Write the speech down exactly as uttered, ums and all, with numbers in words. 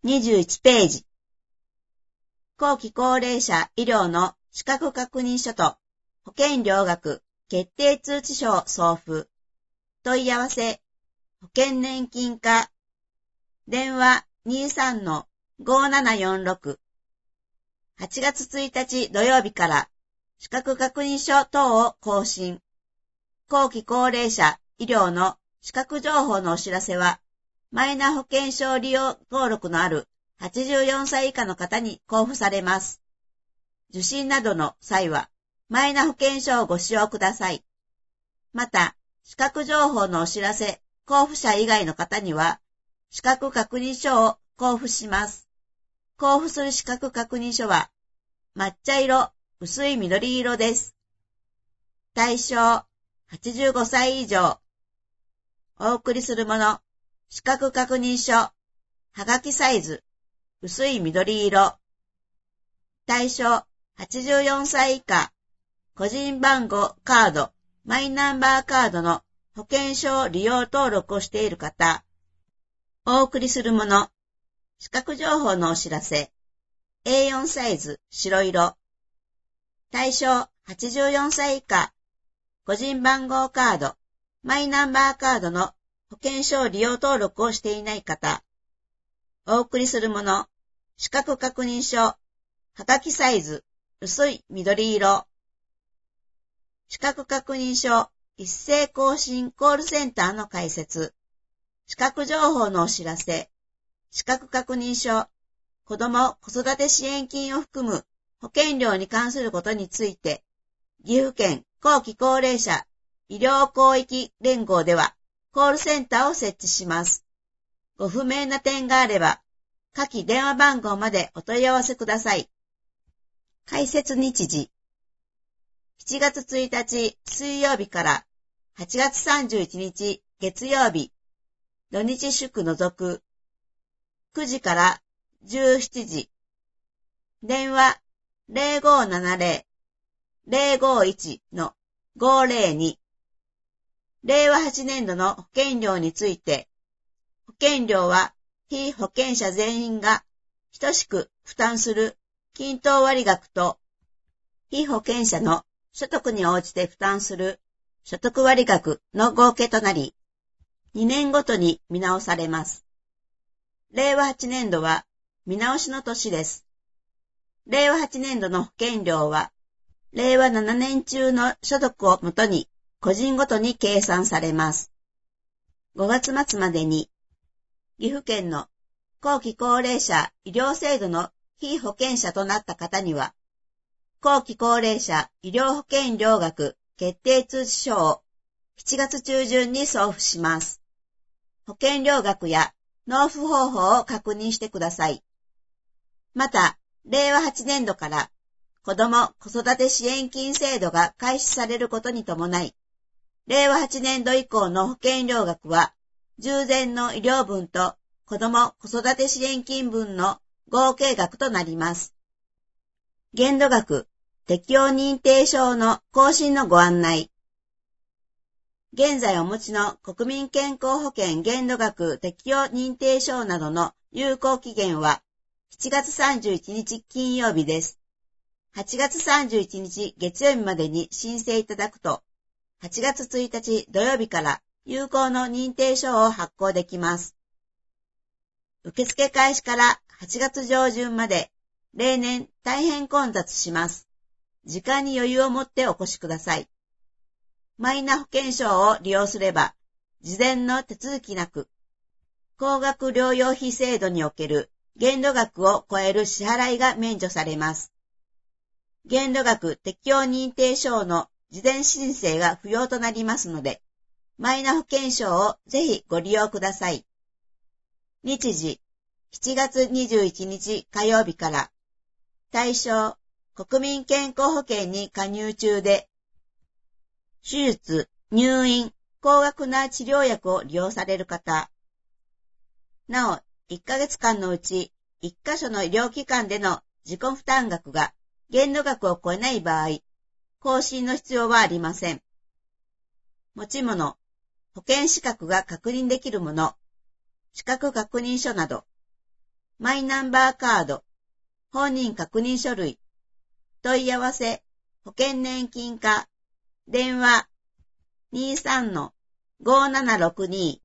にじゅういちページ。後期高齢者医療の資格確認書と保険料額決定通知書を送付。問い合わせ、保険年金課。電話 にじゅうさんのごーななよんろく。はちがつついたち土曜日から資格確認書等を更新。後期高齢者医療の資格情報のお知らせは、マイナ保険証利用登録のあるはちじゅうよんさい以下の方に交付されます。受診などの際は、マイナ保険証をご使用ください。また、資格情報のお知らせ、交付者以外の方には、資格確認書を交付します。交付する資格確認書は、抹茶色、薄い緑色です。対象、はちじゅうごさい以上。お送りするもの、資格確認書、はがきサイズ、薄い緑色。対象、はちじゅうよんさい以下。個人番号カード、マイナンバーカードの保険証利用登録をしている方。お送りするもの、資格情報のお知らせ。エーよん サイズ、白色。対象、はちじゅうよんさい以下。個人番号カード、マイナンバーカードの保険証利用登録をしていない方。お送りするもの、資格確認書。はがきサイズ、薄い緑色。資格確認書、一斉更新コールセンターの開設。資格情報のお知らせ。資格確認書、子ども子育て支援金を含む保険料に関することについて、岐阜県後期高齢者医療広域連合ではコールセンターを設置します。ご不明な点があれば、下記電話番号までお問い合わせください。開設日時。しちがつついたち水曜日からはちがつさんじゅういちにち月曜日、土日祝除く、くじからじゅうしちじ。電話 ゼロごーななゼロ ゼロごーいち のごーぜろに。れいわはちねんどの保険料について、保険料は被保険者全員が等しく負担する均等割額と、被保険者の所得に応じて負担する所得割額の合計となり、にねんごとに見直されます。れいわはちねんどは見直しの年です。れいわはちねんどの保険料は、れいわななねん中の所得をもとに個人ごとに計算されます。ごがつ末までに、岐阜県の後期高齢者医療制度の被保険者となった方には、後期高齢者医療保険料額決定通知書をしちがつちゅうじゅんに送付します。保険料額や納付方法を確認してください。また、れいわはちねんどから子ども子育て支援金制度が開始されることに伴い、れいわはちねんど以降の保険料額は、従前の医療分と子ども子育て支援金分の合計額となります。限度額、適用認定証の更新のご案内。現在お持ちの国民健康保険限度額適用認定証などの有効期限はしちがつさんじゅういちにち金曜日です。はちがつさんじゅういちにち月曜日までに申請いただくと、はちがつついたち土曜日から有効の認定証を発行できます。受付開始からはちがつじょうじゅんまで、例年大変混雑します。時間に余裕を持ってお越しください。マイナ保険証を利用すれば、事前の手続きなく、高額療養費制度における限度額を超える支払いが免除されます。限度額適用認定証の事前申請が不要となりますので、マイナ保険証をぜひご利用ください。日時、しちがつにじゅういちにち火曜日から、対象、国民健康保険に加入中で、手術、入院、高額な治療薬を利用される方。なお、いっかげつかんのうち、いっかしょの医療機関での自己負担額が限度額を超えない場合、更新の必要はありません。持ち物、保険資格が確認できるもの、資格確認書など、 マイナンバーカード、本人確認書類、問い合わせ、保険年金課、電話 にじゅうさんのごーななろくに